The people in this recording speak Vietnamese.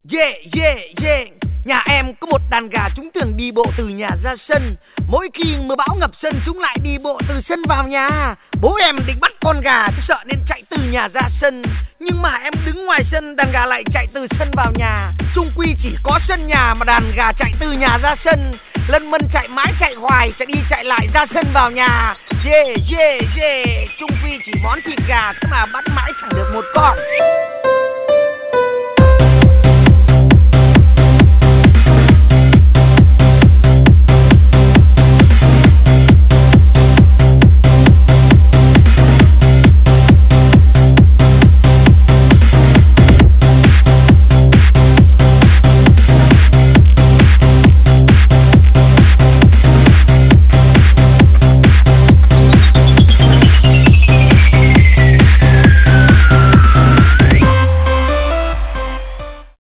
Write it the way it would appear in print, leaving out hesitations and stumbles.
Yeah, yeah, yeah. Nhà em có một đàn gà, chúng thường đi bộ từ nhà ra sân. Mỗi khi mưa bão ngập sân, chúng lại đi bộ từ sân vào nhà. Bố em định bắt con gà, chứ sợ nên chạy từ nhà ra sân. Nhưng mà em đứng ngoài sân, đàn gà lại chạy từ sân vào nhà. Chung quy chỉ có sân nhà mà đàn gà chạy từ nhà ra sân. Lân mân chạy mãi chạy hoài, chạy đi chạy lại ra sân vào nhà. Yeah, yeah, yeah. Chung quy chỉ món thịt gà, thế mà bắt mãi chẳng được một con.